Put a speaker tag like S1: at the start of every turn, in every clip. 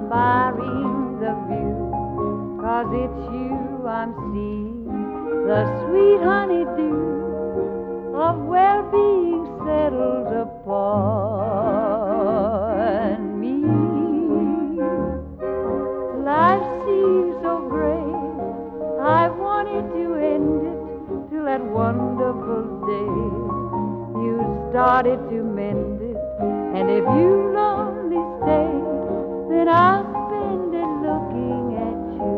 S1: admiring the view, 'cause it's you I'm seeing, the sweet honeydew of well-being settles upon me. Life seems so great, I wanted to end it till that wonderful day you started to mend it. And if you'll only stay, then I'll spend it looking at you.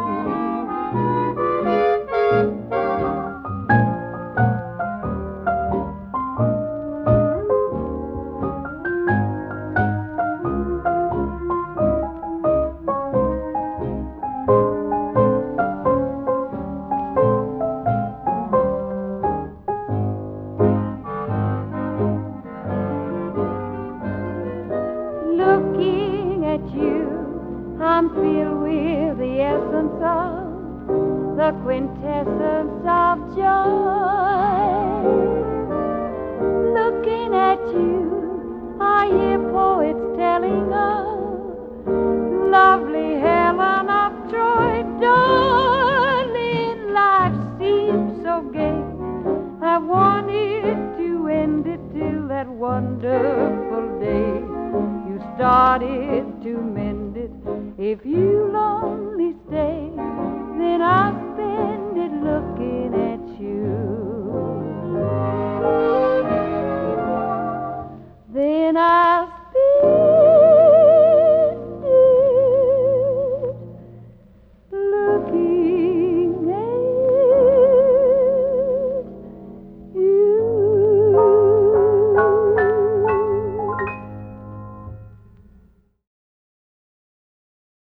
S1: Looking at you, I'm filled with the essence of the quintessence of joy. Looking at you, I hear poets telling of lovely Helen of Troy. Darling, life seems so gay, I wanted to end it till that wonderful day you started to mend it. If you'll only stay, then I'll spend it looking at you.